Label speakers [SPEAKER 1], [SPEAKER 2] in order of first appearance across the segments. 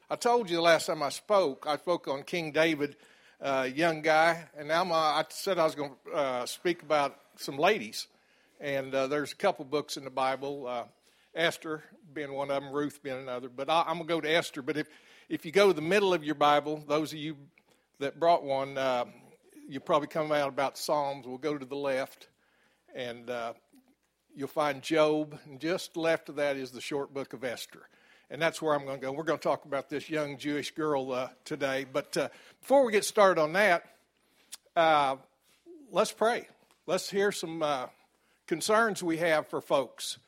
[SPEAKER 1] I told you the last time I spoke on King David, young guy, and now I said I was going to speak about some ladies. And there's a couple books in the Bible, Esther being one of them, Ruth being another. But I'm going to go to Esther. But if you go to the middle of your Bible, those of you that brought one, you'll probably come out about Psalms. We'll go to the left, and you'll find Job. And just left of that is the short book of Esther. And that's where I'm going to go. We're going to talk about this young Jewish girl today. But before we get started on that, let's pray. Let's hear some concerns we have for folks.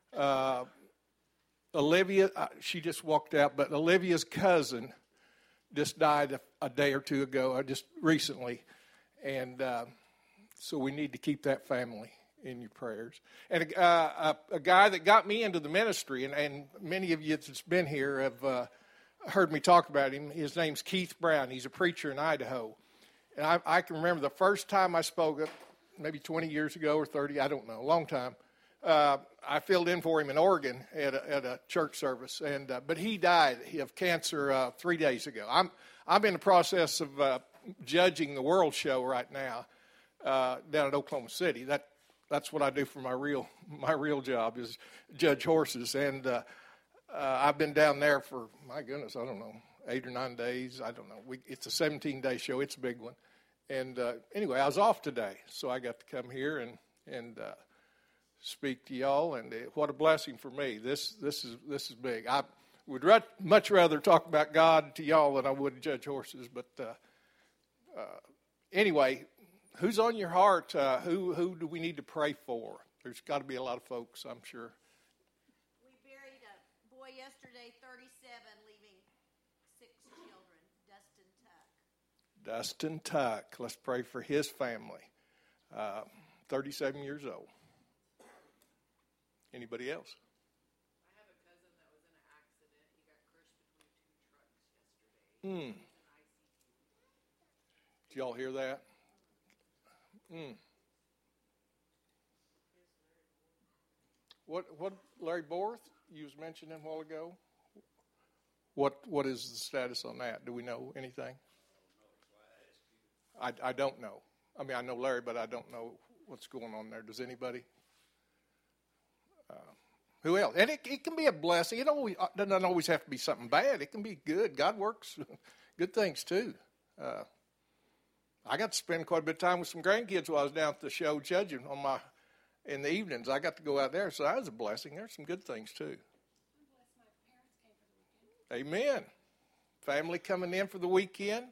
[SPEAKER 1] Olivia, she just walked out, but Olivia's cousin just died a day or two ago, just recently. And so we need to keep that family in your prayers. And a guy that got me into the ministry, and many of you that's been here have heard me talk about him. His name's Keith Brown. He's a preacher in Idaho. And I can remember the first time I spoke, maybe 20 years ago or 30, I don't know, a long time. I filled in for him in Oregon at a church service, but he died of cancer 3 days ago. I'm in the process of judging the World Show right now down at Oklahoma City. That's what I do for my real job is judge horses, and I've been down there for, my goodness, I don't know, 8 or 9 days. I don't know. It's a 17-day show. It's a big one. And anyway, I was off today, so I got to come here and speak to y'all. And what a blessing for me. This is big. I would much rather talk about God to y'all than I would judge horses. But anyway, who's on your heart? Who do we need to pray for? There's got to be a lot of folks, I'm sure.
[SPEAKER 2] We buried a boy yesterday, 37, leaving 6 children, Dustin Tuck.
[SPEAKER 1] Dustin Tuck. Let's pray for his family. 37 years old. Anybody else?
[SPEAKER 3] I have a cousin that was in an accident. He got crushed between 2 trucks yesterday.
[SPEAKER 1] Did y'all hear that? What Larry Borth you was mentioning a while ago? What is the status on that? Do we know anything? I don't know. I mean, I know Larry, but I don't know what's going on there. Does anybody? Who else? And it can be a blessing. It doesn't always have to be something bad. It can be good. God works good things too. I got to spend quite a bit of time with some grandkids while I was down at the show judging in the evenings. I got to go out there, so that was a blessing. There's some good things too. Amen. Family coming in for the weekend.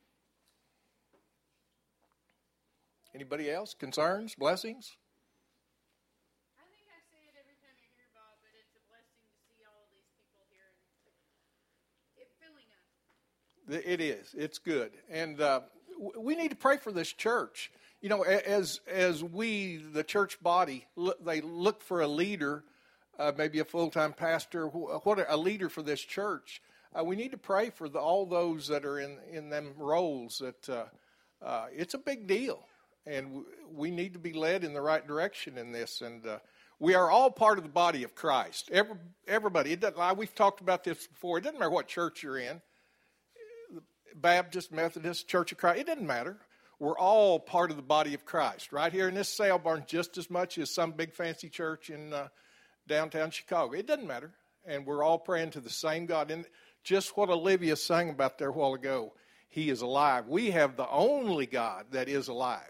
[SPEAKER 1] Anybody else? Concerns? Blessings?
[SPEAKER 3] I think I say it every time I hear Bob, but it's a blessing to see all of these people here and it filling up.
[SPEAKER 1] It is. It's good. And we need to pray for this church. You know, as we, the church body, they look for a leader, maybe a full-time pastor, a leader for this church. We need to pray for all those that are in them roles. That it's a big deal. And we need to be led in the right direction in this. And we are all part of the body of Christ. Everybody. We've talked about this before. It doesn't matter what church you're in. Baptist, Methodist, Church of Christ. It doesn't matter. We're all part of the body of Christ. Right here in this sale barn just as much as some big fancy church in downtown Chicago. It doesn't matter. And we're all praying to the same God. And just what Olivia sang about there a while ago. He is alive. We have the only God that is alive.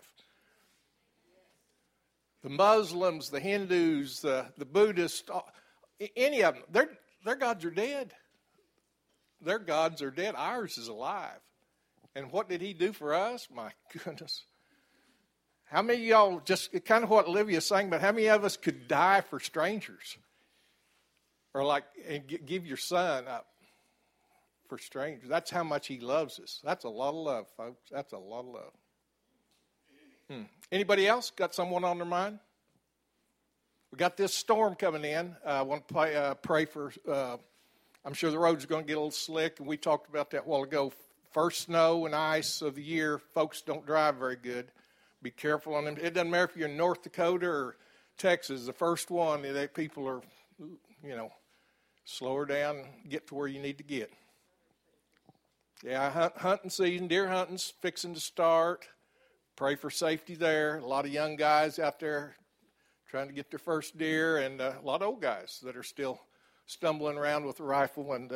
[SPEAKER 1] The Muslims, the Hindus, the Buddhists, any of them, their gods are dead. Their gods are dead. Ours is alive. And what did he do for us? My goodness. How many of y'all, just kind of what Olivia sang about, how many of us could die for strangers? Or and give your son up for strangers. That's how much he loves us. That's a lot of love, folks. That's a lot of love. Anybody else got someone on their mind? We got this storm coming in. I want to pray for, I'm sure the roads are going to get a little slick, and we talked about that a while ago. First snow and ice of the year, folks don't drive very good. Be careful on them. It doesn't matter if you're in North Dakota or Texas. The first one, people are, slow her down, get to where you need to get. Yeah, hunting season, deer hunting's fixing to start. Pray for safety there. A lot of young guys out there trying to get their first deer, and a lot of old guys that are still stumbling around with a rifle, and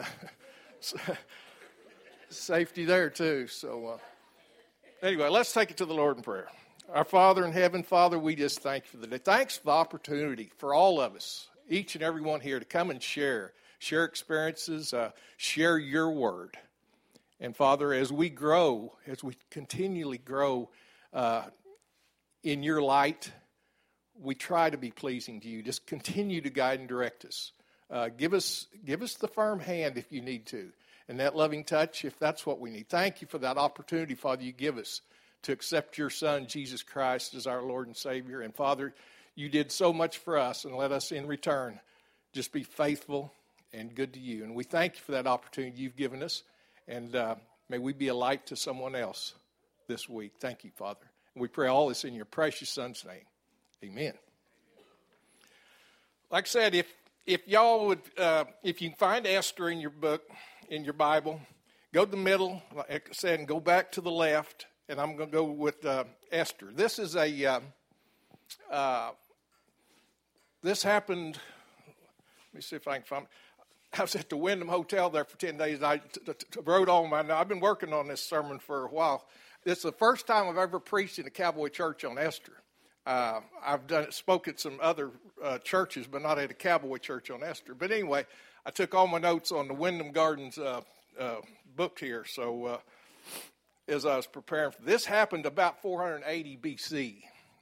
[SPEAKER 1] safety there too. So anyway, let's take it to the Lord in prayer. Our Father in heaven, Father, we just thank you for the day. Thanks for the opportunity for all of us, each and every one here, to come and share experiences, share your word. And Father, as we grow, as we continually grow in your light, we try to be pleasing to you. Just continue to guide and direct us. Give us the firm hand if you need to, and that loving touch if that's what we need. Thank you for that opportunity, Father, you give us to accept your Son, Jesus Christ, as our Lord and Savior. And Father, you did so much for us, and let us in return just be faithful and good to you. And we thank you for that opportunity you've given us, and may we be a light to someone else this week. Thank you, Father. And we pray all this in your precious Son's name. Amen. Like I said, if y'all would, if you can find Esther in your book, in your Bible, go to the middle, like I said, and go back to the left, and I'm going to go with Esther. This is this happened, let me see if I can find it. I was at the Wyndham Hotel there for 10 days. I wrote all I've been working on this sermon for a while. It's the first time I've ever preached in a Cowboy church on Esther. I've spoke at some other churches, but not at a Cowboy church on Esther. But anyway, I took all my notes on the Wyndham Gardens book here. So as I was preparing for this, happened about 480 BC.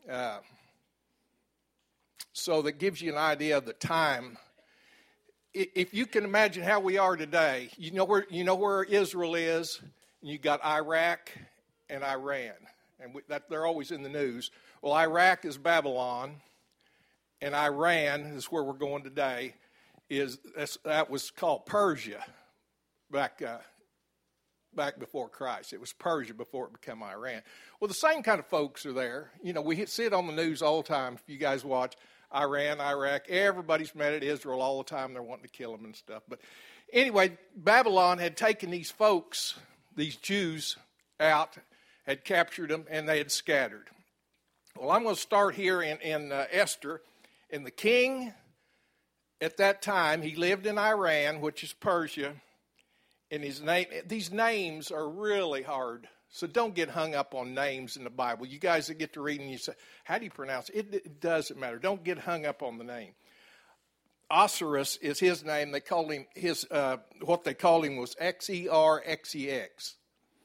[SPEAKER 1] So that gives you an idea of the time. If you can imagine how we are today, you know where Israel is, and you got Iraq and Iran, and they're always in the news. Well, Iraq is Babylon, and Iran is where we're going today. That was called Persia back before Christ. It was Persia before it became Iran. Well, the same kind of folks are there. You know, we see it on the news all the time. If you guys watch Iran, Iraq, everybody's mad at Israel all the time. They're wanting to kill them and stuff. But anyway, Babylon had taken these folks, these Jews, out, had captured them, and they had scattered. Well, I'm going to start here in Esther. And the king at that time, he lived in Iran, which is Persia. And these names are really hard. So don't get hung up on names in the Bible. You guys that get to read and you say, how do you pronounce it? It doesn't matter. Don't get hung up on the name. Osiris is his name. They called him what they called him was Xerxes.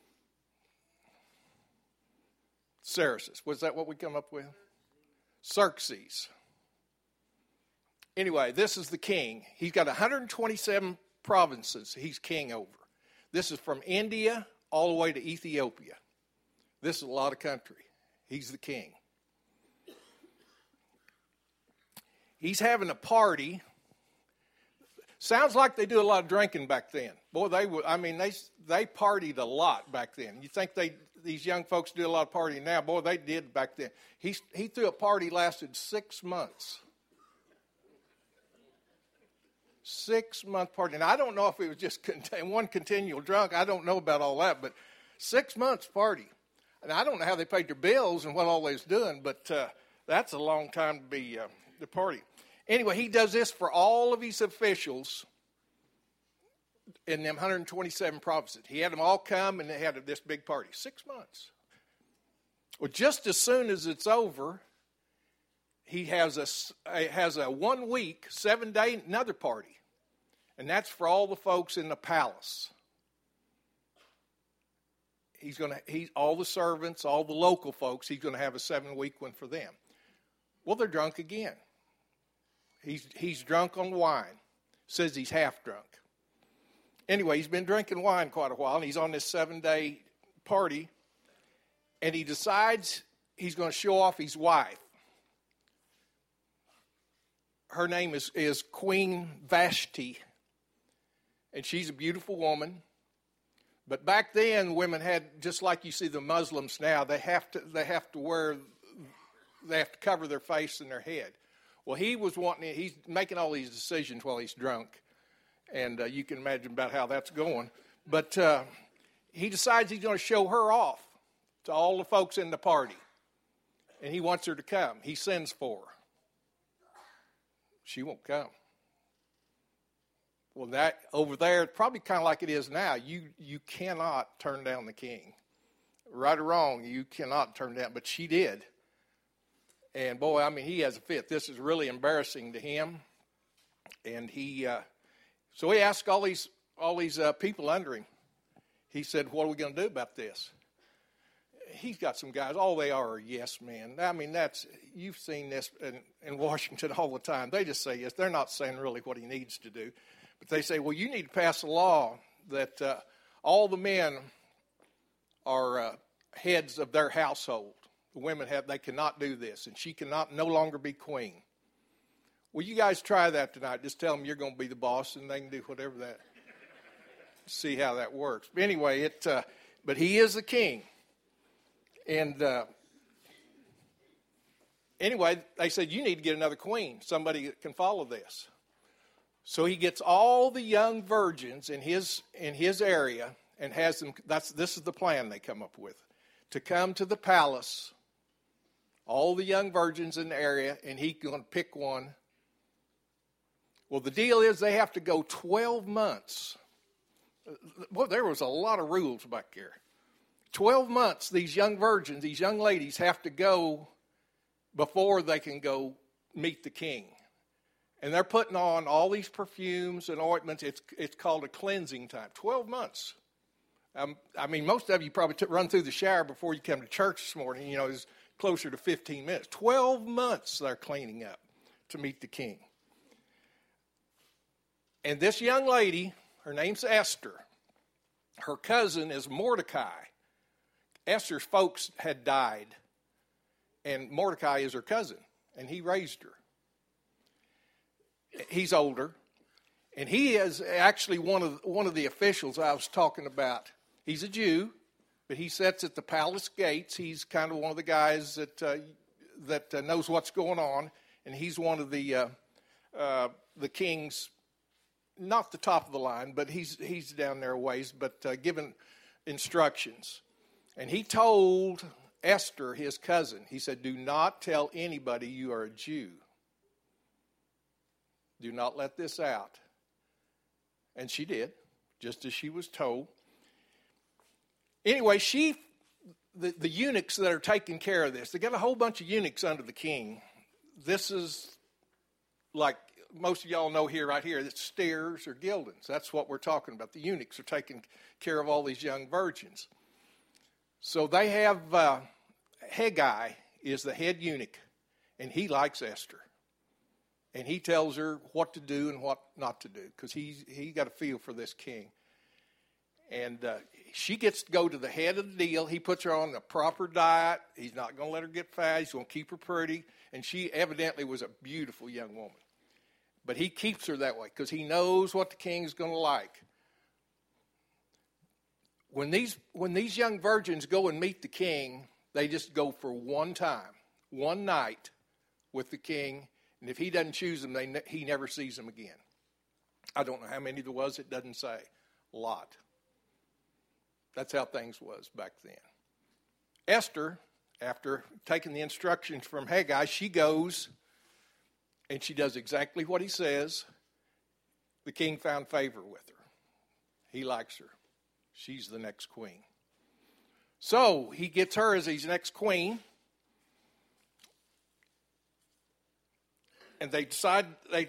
[SPEAKER 1] Xerxes. Was that what we come up with? Xerxes. Anyway, this is the king. He's got 127 provinces he's king over. This is from India all the way to Ethiopia. This is a lot of country. He's the king. He's having a party. Sounds like they do a lot of drinking back then. Boy, they partied a lot back then. You think these young folks do a lot of partying now? Boy, they did back then. He threw a party, lasted 6 months. 6-month party. And I don't know if it was just one continual drunk. I don't know about all that, but 6 months party. And I don't know how they paid their bills and what all they was doing, but that's a long time to be the party. Anyway, he does this for all of his officials in them 127 provinces. He had them all come, and they had this big party. 6 months. Well, just as soon as it's over, he has a 1 week, 7-day, another party. And that's for all the folks in the palace. All the servants, all the local folks, he's going to have a 7-week one for them. Well, they're drunk again. He's drunk on wine. Says he's half drunk. Anyway, he's been drinking wine quite a while, and he's on this 7-day party, and he decides he's going to show off his wife. Her name is Queen Vashti, and she's a beautiful woman. But back then, women had, just like you see the Muslims now, they have to cover their face and their head. Well, he's making all these decisions while he's drunk, and you can imagine about how that's going. But he decides he's going to show her off to all the folks in the party. And he wants her to come. He sends for her. She won't come. Well, that over there, it's probably kind of like it is now. You cannot turn down the king. Right or wrong, you cannot turn down. But she did. And boy, I mean, he has a fit. This is really embarrassing to him. And so he asked all these people under him. He said, "What are we going to do about this?" He's got some guys. All they are yes men. I mean, you've seen this in Washington all the time. They just say yes. They're not saying really what he needs to do, but they say, "Well, you need to pass a law that all the men are heads of their household. The women they cannot do this, and she cannot no longer be queen." Well, you guys try that tonight. Just tell them you're going to be the boss, and they can do whatever that. See how that works. But anyway, but he is the king. And anyway, they said, "You need to get another queen, somebody that can follow this." So he gets all the young virgins in his area and has them. This is the plan they come up with, to come to the palace. All the young virgins in the area, and he's going to pick one. Well, the deal is they have to go 12 months. Well, there was a lot of rules back there. 12 months, these young virgins, these young ladies have to go before they can go meet the king. And they're putting on all these perfumes and ointments. It's called a cleansing time. 12 months. I mean, most of you probably run through the shower before you come to church this morning. You know, it's closer to 15 minutes. 12 months they're cleaning up to meet the king. And this young lady, her name's Esther. Her cousin is Mordecai. Esther's folks had died, and Mordecai is her cousin, and he raised her. He's older, and he is actually one of the officials I was talking about. He's a Jew, but he sits at the palace gates. He's kind of one of the guys that knows what's going on, and he's one of the king's, not the top of the line, but he's down there a ways, but given instructions. And he told Esther, his cousin, he said, "Do not tell anybody you are a Jew. Do not let this out." And she did, just as she was told. Anyway, the eunuchs that are taking care of this, they got a whole bunch of eunuchs under the king. This is like most of y'all know right here, it's Stairs or Gildens. That's what we're talking about. The eunuchs are taking care of all these young virgins. So they have Haggai is the head eunuch, and he likes Esther. And he tells her what to do and what not to do, because he got a feel for this king. And she gets to go to the head of the deal. He puts her on the proper diet. He's not going to let her get fat. He's going to keep her pretty. And she evidently was a beautiful young woman. But he keeps her that way because he knows what the king's going to like. When these young virgins go and meet the king, they just go for one time, one night with the king. And if he doesn't choose them, he never sees them again. I don't know how many there was. It doesn't say. A lot. That's how things was back then. Esther, after taking the instructions from Haggai, she goes and she does exactly what he says. The king found favor with her. He likes her. She's the next queen. So he gets her as his next queen. And they decide, I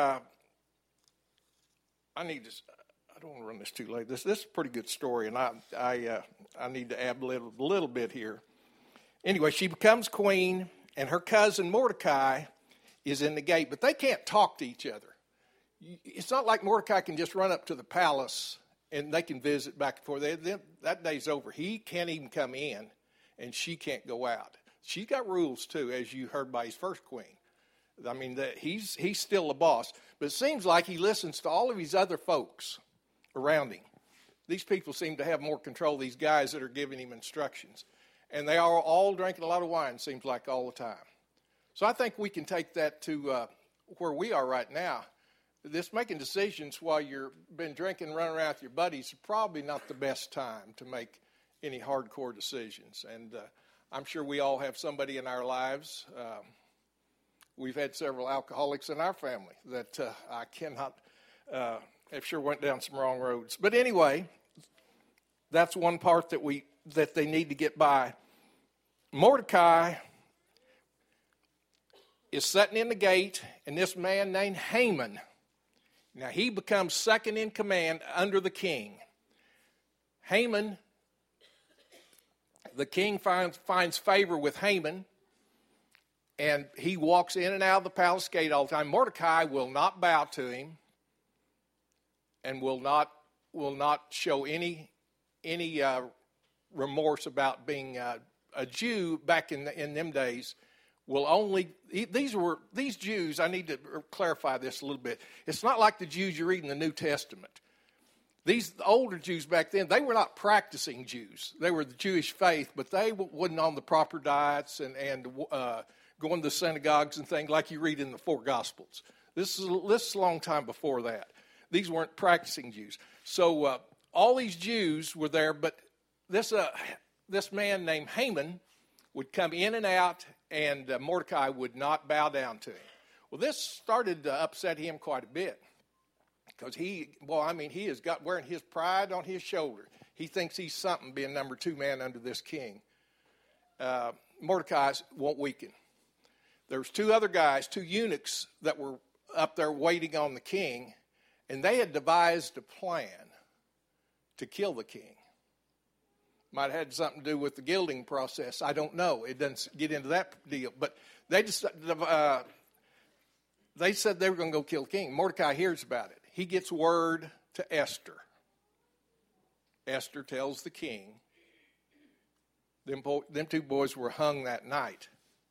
[SPEAKER 1] don't want to run this too late. This is a pretty good story, and I need to add a little bit here. Anyway, she becomes queen, and her cousin Mordecai is in the gate, but they can't talk to each other. It's not like Mordecai can just run up to the palace and they can visit back and forth. That day's over. He can't even come in, and she can't go out. She's got rules too, as you heard by his first queen. I mean, he's still the boss, but it seems like he listens to all of his other folks around him. These people seem to have more control, these guys that are giving him instructions. And they are all drinking a lot of wine, seems like, all the time. So I think we can take that to where we are right now. this making decisions while you've been drinking, running around with your buddies is probably not the best time to make any hardcore decisions. And I'm sure we all have somebody in our lives. We've had several alcoholics in our family that I cannot, have sure went down some wrong roads. But anyway, that's one part that they need to get by. Mordecai is sitting in the gate, and this man named Haman, now he becomes second in command under the king. Haman, the king finds favor with Haman, and he walks in and out of the palace gate all the time. Mordecai will not bow to him and will not show any remorse about being a Jew back in them days. Will only these Jews. I need to clarify this a little bit. It's not like the Jews you read in the New Testament. These older Jews back then, they were not practicing Jews. They were the Jewish faith, but they wasn't on the proper diets and going to the synagogues and things like you read in the four Gospels. This is a long time before that. These weren't practicing Jews. So all these Jews were there, but this man named Haman would come in and out, and Mordecai would not bow down to him. Well, this started to upset him quite a bit because he has got wearing his pride on his shoulder. He thinks he's something being number two man under this king. Mordecai won't weaken. There's two other guys, two eunuchs that were up there waiting on the king, and they had devised a plan to kill the king. Might have had something to do with the gilding process. I don't know. It doesn't get into that deal. But they said they were going to go kill the king. Mordecai hears about it. He gets word to Esther. Esther tells the king. Them two boys were hung that night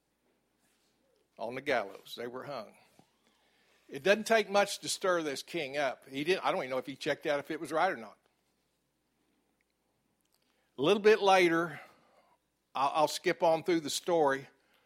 [SPEAKER 1] on the gallows. They were hung. It doesn't take much to stir this king up. I don't even know if he checked out if it was right or not. A little bit later, I'll skip on through the story.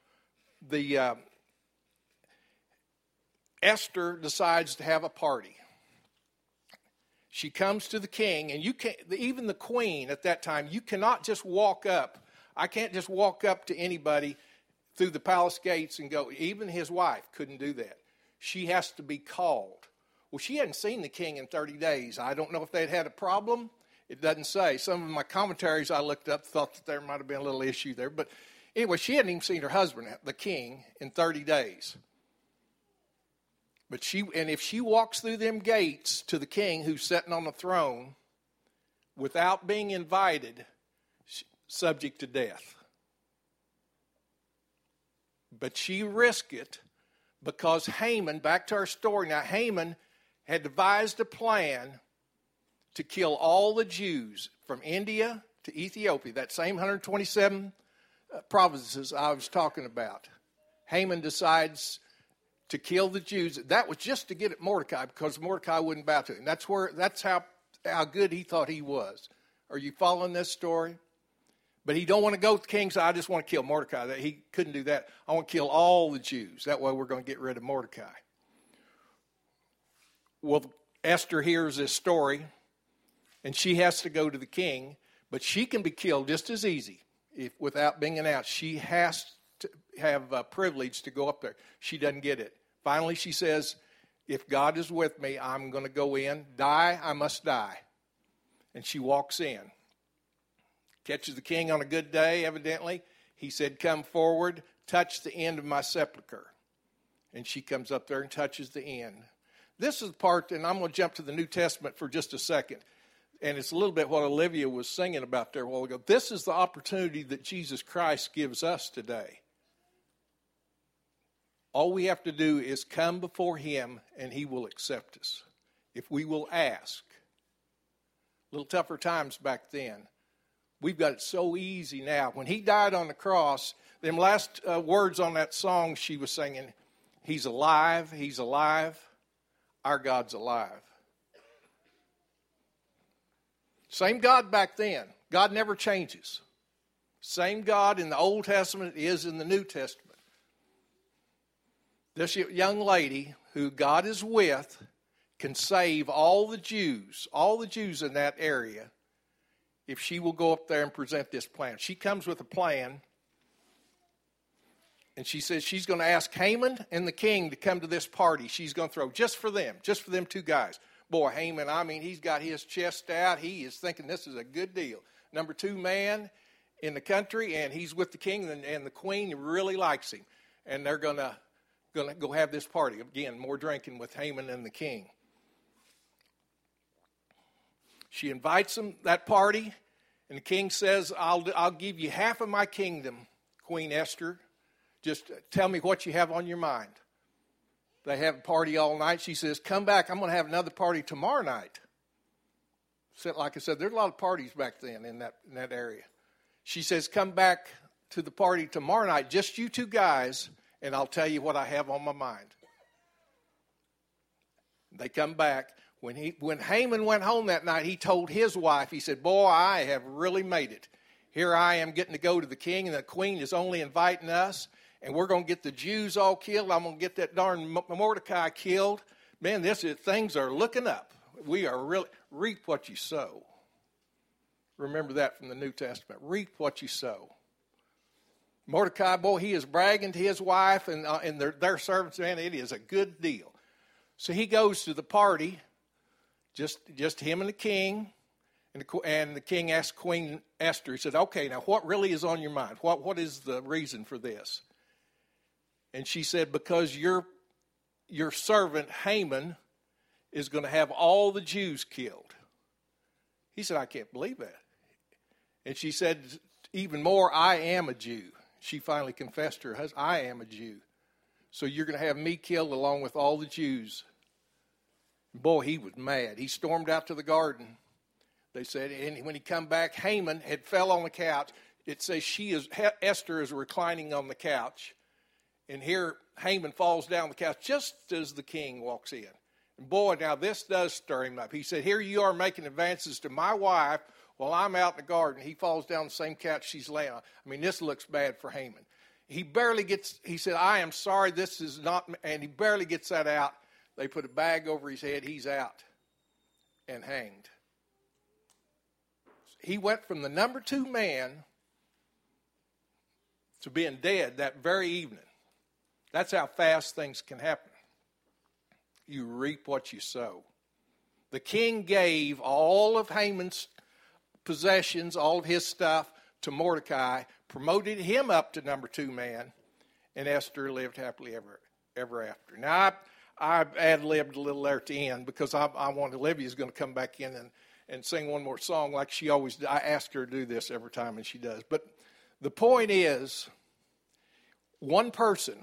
[SPEAKER 1] Esther decides to have a party. She comes to the king, and even the queen at that time, you cannot just walk up. I can't just walk up to anybody through the palace gates and go. Even his wife couldn't do that. She has to be called. Well, she hadn't seen the king in 30 days. I don't know if they'd had a problem. It doesn't say. Some of my commentaries I looked up thought that there might have been a little issue there. But anyway, she hadn't even seen her husband, the king, in 30 days. But if she walks through them gates to the king who's sitting on the throne without being invited, subject to death. But she risked it because Haman, back to our story now, Haman had devised a plan to kill all the Jews from India to Ethiopia, that same 127 provinces I was talking about. Haman decides to kill the Jews. That was just to get at Mordecai because Mordecai wouldn't bow to him. That's how good he thought he was. Are you following this story? But he don't want to go to the king, so I just want to kill Mordecai. He couldn't do that. I want to kill all the Jews. That way we're going to get rid of Mordecai. Well, Esther hears this story, and she has to go to the king, but she can be killed just as easy without being announced. She has to have a privilege to go up there. She doesn't get it. Finally, she says, if God is with me, I'm going to go in. Die, I must die. And she walks in. Catches the king on a good day, evidently. He said, come forward, touch the end of my sepulcher. And she comes up there and touches the end. This is the part, and I'm going to jump to the New Testament for just a second. And it's a little bit what Olivia was singing about there a while ago. This is the opportunity that Jesus Christ gives us today. All we have to do is come before him, and he will accept us. If we will ask. A little tougher times back then. We've got it so easy now. When he died on the cross, them last words on that song she was singing, he's alive, he's alive, our God's alive. Same God back then. God never changes. Same God in the Old Testament is in the New Testament. This young lady who God is with can save all the Jews in that area, if she will go up there and present this plan. She comes with a plan, and she says she's going to ask Haman and the king to come to this party she's going to throw just for them two guys. Boy, Haman, I mean, he's got his chest out. He is thinking this is a good deal. Number 2 man in the country, and he's with the king, and the queen really likes him. And they're going to go have this party. Again, more drinking with Haman and the king. She invites them that party, and the king says, I'll give you half of my kingdom, Queen Esther. Just tell me what you have on your mind. They have a party all night. She says, come back. I'm going to have another party tomorrow night. So, like I said, there's a lot of parties back then in that area. She says, come back to the party tomorrow night, just you 2 guys, and I'll tell you what I have on my mind. They come back. When Haman went home that night, he told his wife, he said, boy, I have really made it. Here I am getting to go to the king, and the queen is only inviting us, and we're going to get the Jews all killed. I'm going to get that darn Mordecai killed. Man, things are looking up. We are really, reap what you sow. Remember that from the New Testament. Reap what you sow. Mordecai, boy, he is bragging to his wife and their servants. Man, it is a good deal. So he goes to the party, just him and the king. And the king asked Queen Esther, he said, okay, now what really is on your mind? What is the reason for this? And she said, because your servant Haman is going to have all the Jews killed. He said, I can't believe that. And she said, even more, I am a Jew. She finally confessed to her husband, I am a Jew. So you're going to have me killed along with all the Jews. Boy, he was mad. He stormed out to the garden. They said, and when he come back, Haman had fell on the couch. It says Esther is reclining on the couch. And here Haman falls down the couch just as the king walks in. And boy, now this does stir him up. He said, here you are making advances to my wife while I'm out in the garden. He falls down the same couch she's laying on. I mean, this looks bad for Haman. He said, I am sorry, this is not, and he barely gets that out. They put a bag over his head. He's out and hanged. He went from the number 2 man to being dead that very evening. That's how fast things can happen. You reap what you sow. The king gave all of Haman's possessions, all of his stuff to Mordecai, promoted him up to number 2 man, and Esther lived happily ever after. Now, I ad-libbed a little there at the end because I wanted Olivia's going to come back in and sing one more song like she always does. I ask her to do this every time, and she does. But the point is, one person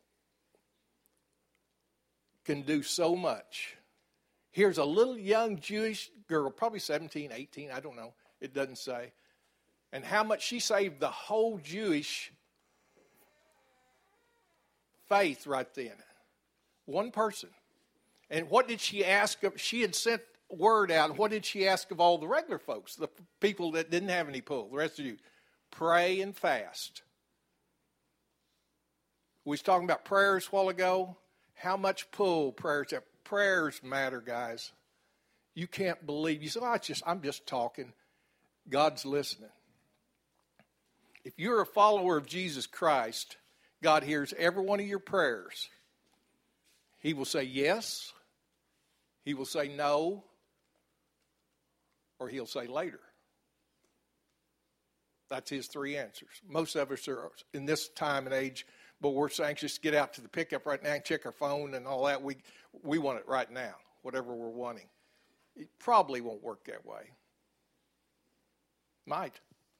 [SPEAKER 1] can do so much. Here's a little young Jewish girl, probably 17, 18, I don't know. It doesn't say. And how much she saved the whole Jewish faith right then. One person. And what did she ask of? She had sent word out. What did she ask of all the regular folks, the people that didn't have any pull, the rest of you? Pray and fast. We was talking about prayers a while ago. How much pull prayers have. Prayers matter, guys. You can't believe. You say, I'm just talking. God's listening. If you're a follower of Jesus Christ, God hears every one of your prayers. He will say yes, he will say no, or he'll say later. That's his 3 answers. Most of us are in this time and age, but we're so anxious to get out to the pickup right now and check our phone and all that. We want it right now, whatever we're wanting. It probably won't work that way. Might.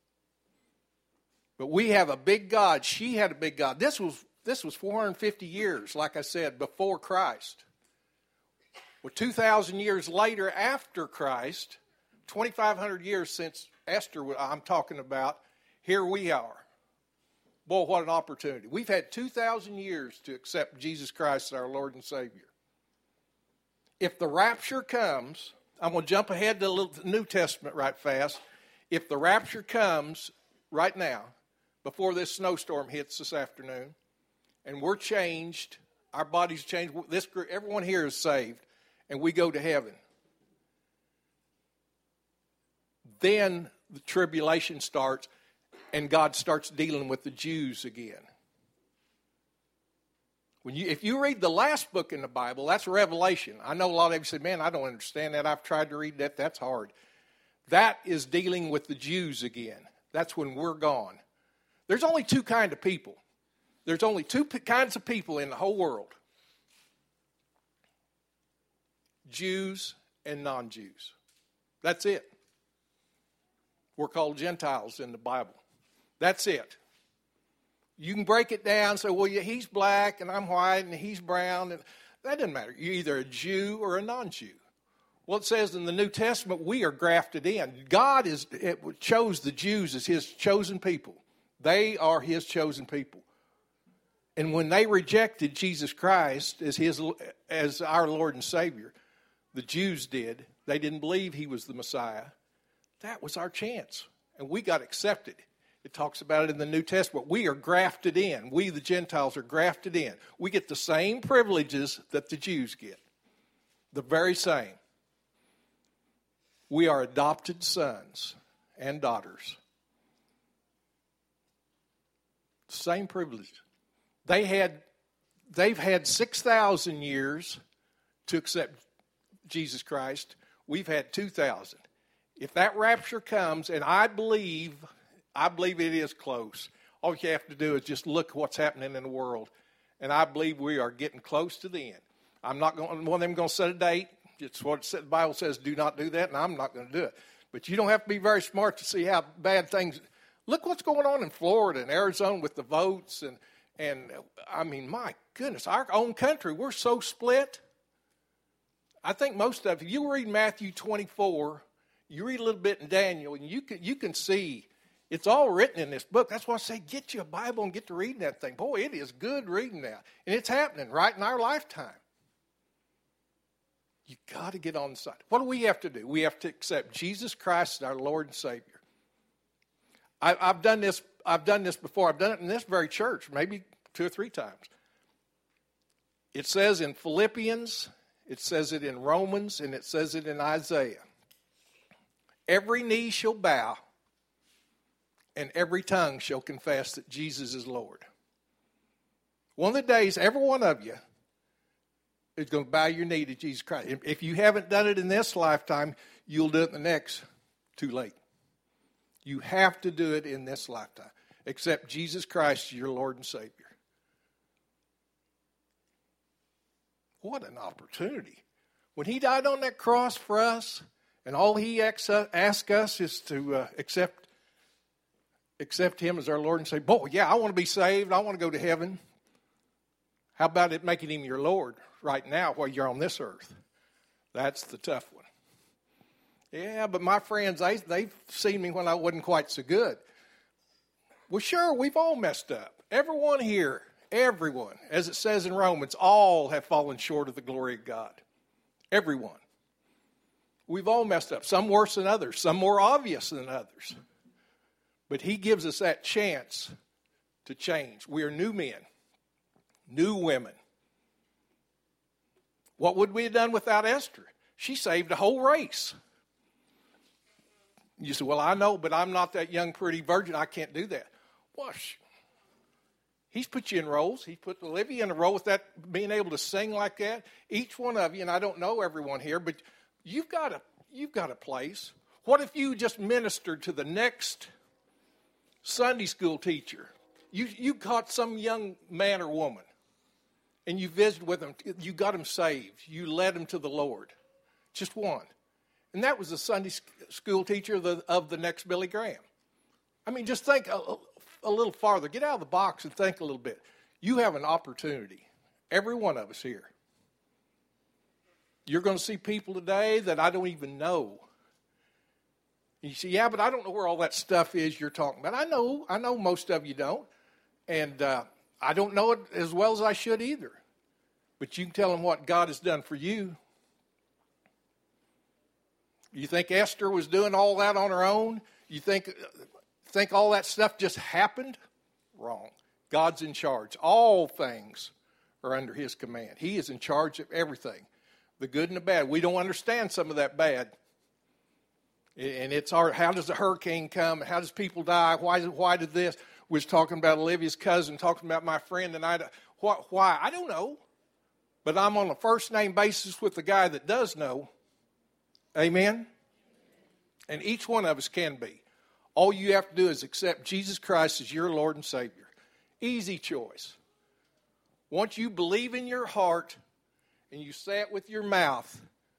[SPEAKER 1] But we have a big God. She had a big God. This was 450 years, like I said, before Christ. Well, 2,000 years later after Christ, 2,500 years since Esther, I'm talking about, here we are. Boy, what an opportunity. We've had 2,000 years to accept Jesus Christ as our Lord and Savior. If the rapture comes, I'm going to jump ahead to the New Testament right fast. If the rapture comes right now, before this snowstorm hits this afternoon, and we're changed, our bodies changed, this group, everyone here is saved, and we go to heaven. Then the tribulation starts, and God starts dealing with the Jews again. If you read the last book in the Bible, that's Revelation. I know a lot of you say, man, I don't understand that. I've tried to read that. That's hard. That is dealing with the Jews again. That's when we're gone. There's only two kinds of people. There's only two kinds of people in the whole world. Jews and non-Jews. That's it. We're called Gentiles in the Bible. That's it. You can break it down and say, well, yeah, he's black and I'm white and he's brown. And that doesn't matter. You're either a Jew or a non-Jew. Well, it says in the New Testament, we are grafted in. God chose the Jews as his chosen people. They are his chosen people. And when they rejected Jesus Christ as our Lord and Savior, the Jews did. They didn't believe he was the Messiah. That was our chance. And we got accepted. It talks about it in the New Testament. We are grafted in. We, the Gentiles, are grafted in. We get the same privileges that the Jews get. The very same. We are adopted sons and daughters. Same privileges. They've had 6,000 years to accept Jesus Christ. We've had 2,000. If that rapture comes, and I believe it is close. All you have to do is just look at what's happening in the world. And I believe we are getting close to the end. I'm not going. One of them going to set a date. It's what the Bible says. Do not do that, and I'm not going to do it. But you don't have to be very smart to see how bad things. Look what's going on in Florida and Arizona with the votes, and I mean, my goodness, our own country, we're so split. I think most of you read Matthew 24, you read a little bit in Daniel, and you can see it's all written in this book. That's why I say get you a Bible and get to reading that thing. Boy, it is good reading that, and it's happening right in our lifetime. You got to get on the side. What do we have to do? We have to accept Jesus Christ as our Lord and Savior. I've done this before. I've done it in this very church, maybe 2 or 3 times. It says in Philippians, it says it in Romans, and it says it in Isaiah. Every knee shall bow, and every tongue shall confess that Jesus is Lord. One of the days, every one of you is going to bow your knee to Jesus Christ. If you haven't done it in this lifetime, you'll do it in the next. Too late. You have to do it in this lifetime. Accept Jesus Christ as your Lord and Savior. What an opportunity. When he died on that cross for us, and all he asks us is to accept him as our Lord and Savior. Boy, yeah, I want to be saved. I want to go to heaven. How about it making him your Lord right now while you're on this earth? That's the tough one. Yeah, but my friends, they've seen me when I wasn't quite so good. Well, sure, we've all messed up. Everyone here, everyone, as it says in Romans, all have fallen short of the glory of God. Everyone. We've all messed up, some worse than others, some more obvious than others. But he gives us that chance to change. We are new men, new women. What would we have done without Esther? She saved a whole race. You say, well, I know, but I'm not that young, pretty virgin. I can't do that. Well, he's put you in roles. He put Olivia in a role with that, being able to sing like that. Each one of you, and I don't know everyone here, but you've got a place. What if you just ministered to the next Sunday school teacher? You caught some young man or woman, and you visited with them. You got them saved. You led them to the Lord. Just one. And that was the Sunday school teacher of the next Billy Graham. I mean, just think a little farther. Get out of the box and think a little bit. You have an opportunity. Every one of us here. You're going to see people today that I don't even know. You say, yeah, but I don't know where all that stuff is you're talking about. I know most of you don't. And I don't know it as well as I should either. But you can tell them what God has done for you. You think Esther was doing all that on her own? You think all that stuff just happened? Wrong. God's in charge. All things are under his command. He is in charge of everything. the good and the bad. We don't understand some of that bad. And it's hard. How does a hurricane come? How does people die? Why did this? We was talking about Olivia's cousin, talking about my friend, and why? I don't know. But I'm on a first-name basis with the guy that does know. Amen? And each one of us can be. All you have to do is accept Jesus Christ as your Lord and Savior. Easy choice. Once you believe in your heart and you say it with your mouth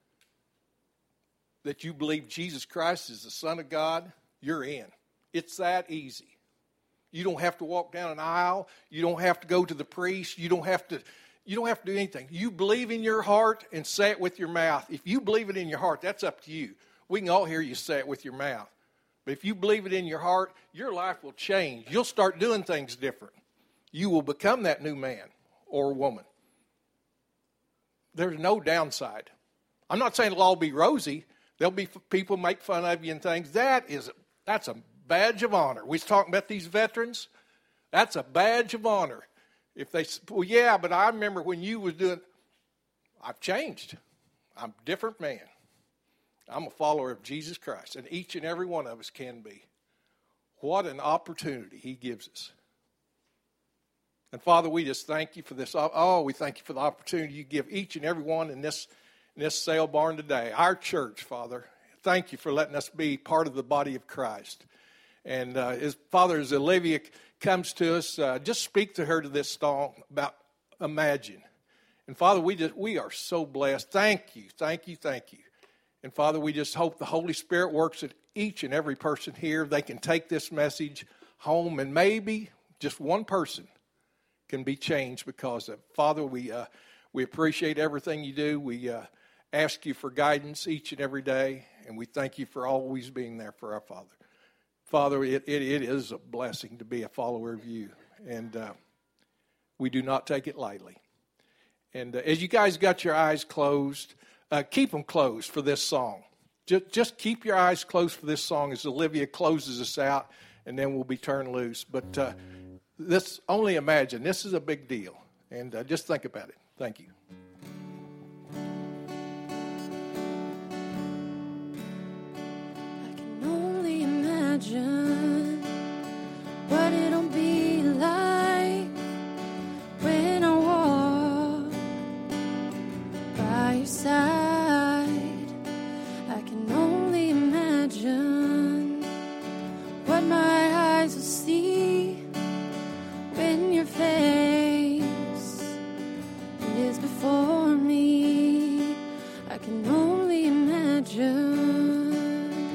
[SPEAKER 1] that you believe Jesus Christ is the Son of God, you're in. It's that easy. You don't have to walk down an aisle. You don't have to go to the priest. You don't have to do anything. You believe in your heart and say it with your mouth. If you believe it in your heart, that's up to you. We can all hear you say it with your mouth. But if you believe it in your heart, your life will change. You'll start doing things different. You will become that new man or woman. There's no downside. I'm not saying it'll all be rosy. There'll be people make fun of you and things. That's a badge of honor. We was talking about these veterans. That's a badge of honor. If they, well, yeah, but I remember when you was doing, I've changed. I'm a different man. I'm a follower of Jesus Christ, and each and every one of us can be. What an opportunity he gives us. And Father, we just thank you for this. Oh, we thank you for the opportunity you give each and every one in this sale barn today. Our church, Father, thank you for letting us be part of the body of Christ. And Father, as Olivia comes to us, just speak to her to this song about imagine. And Father, we are so blessed. Thank you. And Father, we just hope the Holy Spirit works at each and every person here. They can take this message home, and maybe just one person can be changed because of it. Father, we appreciate everything you do. We ask you for guidance each and every day, and we thank you for always being there for our Father. Father, it is a blessing to be a follower of you, and we do not take it lightly. And as you guys got your eyes closed, keep them closed for this song. Just keep your eyes closed for this song as Olivia closes us out, and then we'll be turned loose. But only imagine, this is a big deal, and just think about it. Thank you.
[SPEAKER 4] I can only imagine what it'll be like when I walk by your side. I can only imagine what my eyes will see when your face is before me. I can only imagine.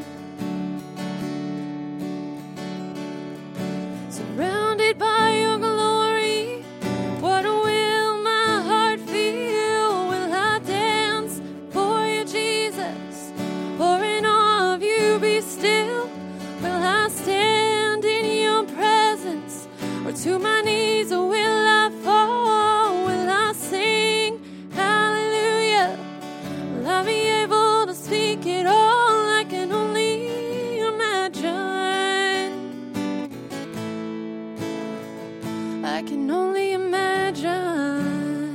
[SPEAKER 4] Surrounded by your glory, what will my heart feel? Will I dance for you, Jesus? Or in awe of you be still? Will I stand in your presence? Or to my knees, or will I fall? Will I sing hallelujah? Will I be able to speak it all? I can only imagine. I can only imagine.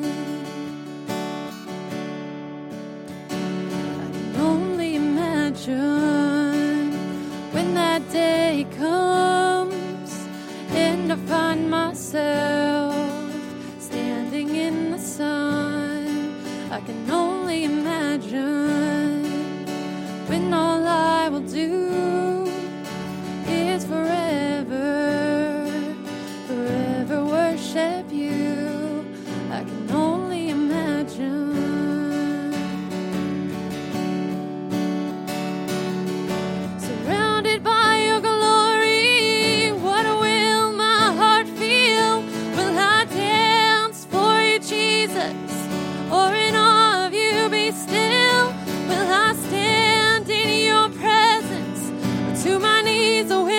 [SPEAKER 4] I can only imagine when that day comes and I find myself standing in the sun. I can only imagine when all I will do is forever worship you. I can only imagine. Surrounded by your glory, what will my heart feel? Will I dance for you, Jesus? Or in awe of you be still? Will I stand in your presence? Or to my knees, or